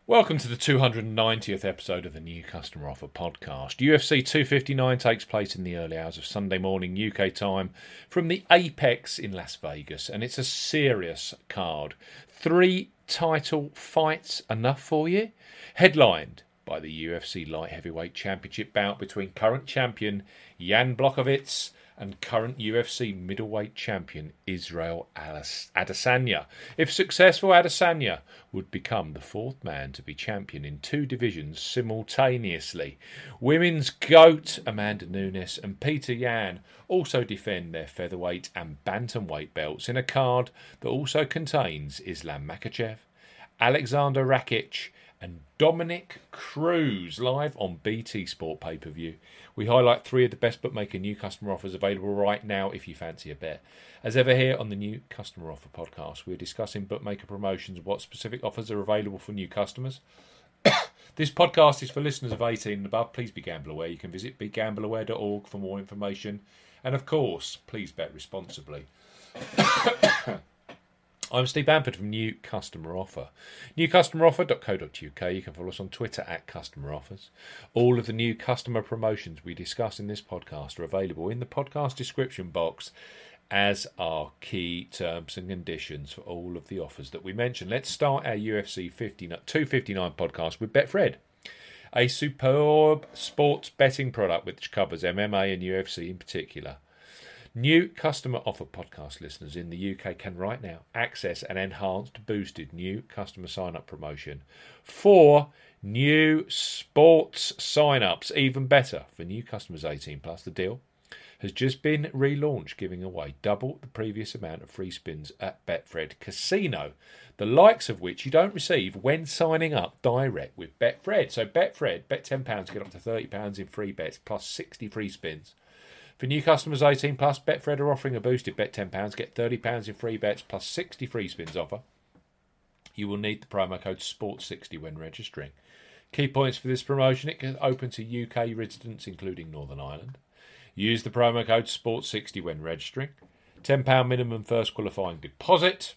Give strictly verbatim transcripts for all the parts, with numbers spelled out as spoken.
Welcome to the two hundred ninetieth episode of the New Customer Offer podcast. U F C two fifty-nine takes place in the early hours of Sunday morning U K time from the Apex in Las Vegas, and it's a serious card. Three title fights enough for you? Headlined by the U F C Light Heavyweight Championship bout between current champion Jan Blachowicz and current U F C middleweight champion Israel Adesanya. If successful, Adesanya would become the fourth man to be champion in two divisions simultaneously. Women's GOAT Amanda Nunes and Peter Yan also defend their featherweight and bantamweight belts in a card that also contains Islam Makhachev, Alexander Rakic and Dominic Cruz live on B T Sport pay-per-view. We highlight three of the best bookmaker new customer offers available right now if you fancy a bet. As ever here on the New Customer Offer podcast, we're discussing bookmaker promotions and what specific offers are available for new customers. This podcast is for listeners of eighteen and above. Please be gamble aware. You can visit be gamble aware dot org for more information. And of course, please bet responsibly. I'm Steve Bamford from New Customer Offer. new customer offer dot co dot uk. You can follow us on Twitter at Customer Offers. All of the new customer promotions we discuss in this podcast are available in the podcast description box, as are key terms and conditions for all of the offers that we mention. Let's start our U F C two fifty-nine podcast with Betfred, a superb sports betting product which covers M M A and U F C in particular. New Customer Offer podcast listeners in the U K can right now access an enhanced, boosted new customer sign-up promotion for new sports sign-ups. Even better, for new customers eighteen plus, the deal has just been relaunched, giving away double the previous amount of free spins at Betfred Casino, the likes of which you don't receive when signing up direct with Betfred. So Betfred, bet ten pounds, get up to thirty pounds in free bets plus sixty free spins. For new customers eighteen plus, Betfred are offering a boosted bet ten pounds, get thirty pounds in free bets plus sixty free spins offer. You will need the promo code sport sixty when registering. Key points for this promotion: it is open to U K residents including Northern Ireland. Use the promo code sport sixty when registering. ten pounds minimum first qualifying deposit.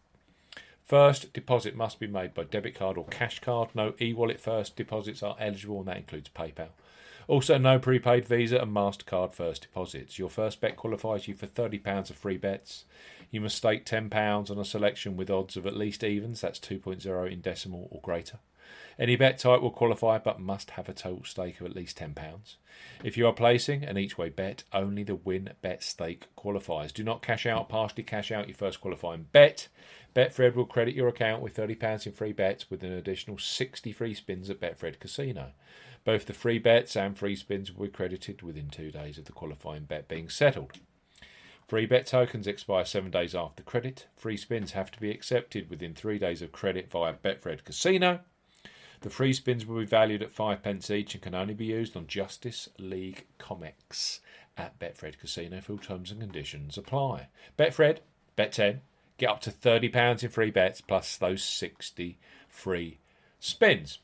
First deposit must be made by debit card or cash card. No e-wallet first deposits are eligible, and that includes PayPal. Also, no prepaid Visa and MasterCard first deposits. Your first bet qualifies you for thirty pounds of free bets. You must stake ten pounds on a selection with odds of at least evens, that's two point oh in decimal or greater. Any bet type will qualify but must have a total stake of at least ten pounds. If you are placing an each-way bet, only the win bet stake qualifies. Do not cash out, partially cash out your first qualifying bet. Betfred will credit your account with thirty pounds in free bets with an additional sixty free spins at Betfred Casino. Both the free bets and free spins will be credited within two days of the qualifying bet being settled. Free bet tokens expire seven days after credit. Free spins have to be accepted within three days of credit via Betfred Casino. The free spins will be valued at five pence each and can only be used on Justice League comics at Betfred Casino. Full terms and conditions apply. Betfred, bet ten, get up to thirty pounds in free bets plus those sixty free spins.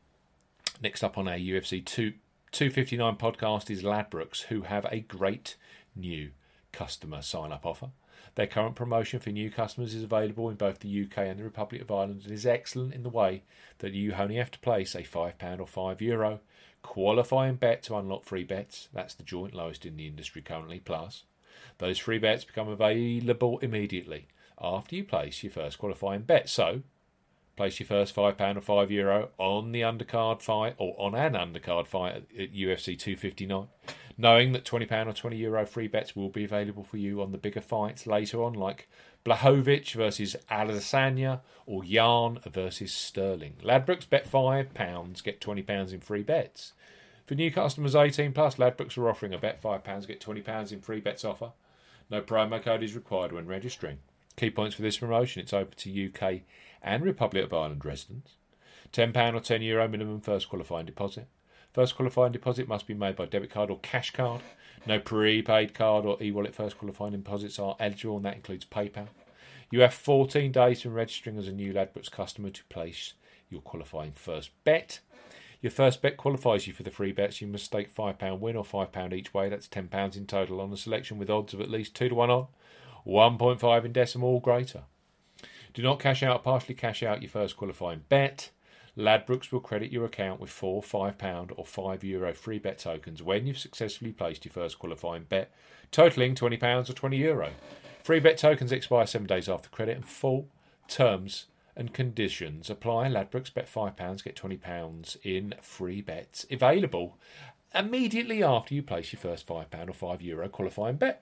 Next up on our U F C two fifty-nine podcast is Ladbrokes, who have a great new customer sign-up offer. Their current promotion for new customers is available in both the U K and the Republic of Ireland and is excellent in the way that you only have to place a five pounds or five euro qualifying bet to unlock free bets. That's the joint lowest in the industry currently. Plus, those free bets become available immediately after you place your first qualifying bet. So, place your first five pounds or five euro on the undercard fight or on an undercard fight at U F C two fifty-nine, knowing that twenty pounds or twenty euro free bets will be available for you on the bigger fights later on, like Blachowicz versus Adesanya or Jan versus Sterling. Ladbrokes, bet five pounds, get twenty pounds in free bets. For new customers eighteen plus, Ladbrokes are offering a bet five pounds, get twenty pounds in free bets offer. No promo code is required when registering. Key points for this promotion: it's open to U K and Republic of Ireland residents. ten pounds or ten euro minimum first qualifying deposit. First qualifying deposit must be made by debit card or cash card. No prepaid card or e-wallet first qualifying deposits are eligible, and that includes PayPal. You have fourteen days from registering as a new Ladbrokes customer to place your qualifying first bet. Your first bet qualifies you for the free bets. You must stake five pounds win or five pounds each way. That's ten pounds in total on a selection with odds of at least two to one on, one point five in decimal or greater. Do not cash out, partially cash out your first qualifying bet. Ladbrokes will credit your account with four five pound or five euro free bet tokens when you've successfully placed your first qualifying bet, totaling twenty pounds or twenty euro. Free bet tokens expire seven days after credit, and full terms and conditions apply. Ladbrokes, bet five pounds, get twenty pounds in free bets available immediately after you place your first five pound or five euro qualifying bet.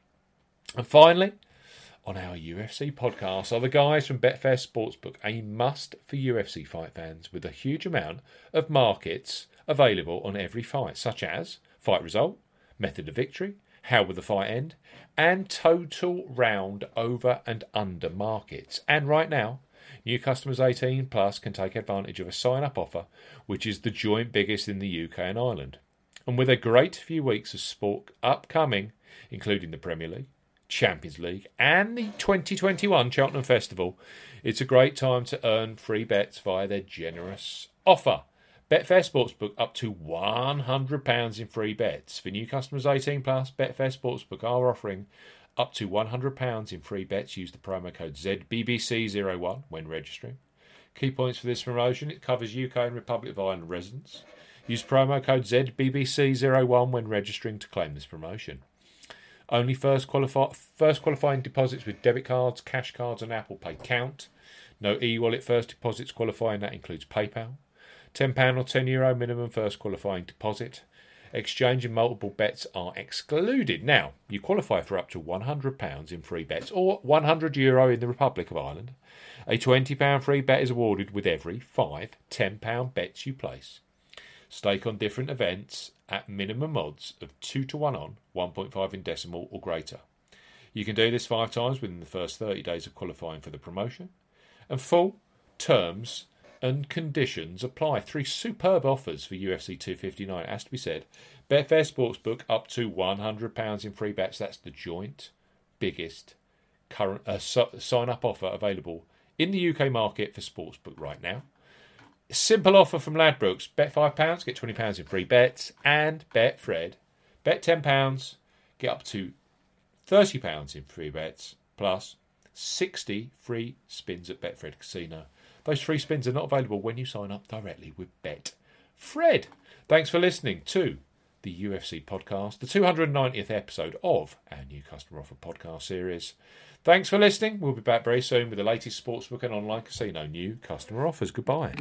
And finally, on our U F C podcast are the guys from Betfair Sportsbook, a must for U F C fight fans with a huge amount of markets available on every fight, such as fight result, method of victory, how will the fight end, and total round over and under markets. And right now, new customers eighteen plus can take advantage of a sign-up offer, which is the joint biggest in the U K and Ireland. And with a great few weeks of sport upcoming, including the Premier League, Champions League and the twenty twenty-one Cheltenham Festival, it's a great time to earn free bets via their generous offer. Betfair Sportsbook up to one hundred pounds in free bets. For new customers eighteen plus, Betfair Sportsbook are offering up to one hundred pounds in free bets. Use the promo code Z B B C zero one when registering. Key points for this promotion: it covers U K and Republic of Ireland residents. Use promo code Z B B C zero one when registering to claim this promotion. Only first, qualify, first qualifying deposits with debit cards, cash cards and Apple Pay count. No e-wallet first deposits qualifying, that includes PayPal. ten pounds or ten euro minimum first qualifying deposit. Exchange and multiple bets are excluded. Now, you qualify for up to one hundred pounds in free bets or one hundred euro in the Republic of Ireland. A twenty pounds free bet is awarded with every five ten pounds bets you place. Stake on different events at minimum odds of two to one on, one point five in decimal or greater. You can do this five times within the first thirty days of qualifying for the promotion. And full terms and conditions apply. Three superb offers for U F C two fifty-nine, has to be said. Betfair Sportsbook up to one hundred pounds in free bets. That's the joint biggest current uh, so, sign-up offer available in the U K market for Sportsbook right now. Simple offer from Ladbrokes. Bet five pounds, get twenty pounds in free bets. And Betfred. Bet ten pounds, get up to thirty pounds in free bets. Plus sixty free spins at Betfred Casino. Those free spins are not available when you sign up directly with Betfred. Thanks for listening to the U F C podcast, the two hundred ninetieth episode of our new customer offer podcast series. Thanks for listening. We'll be back very soon with the latest sportsbook and online casino new customer offers. Goodbye.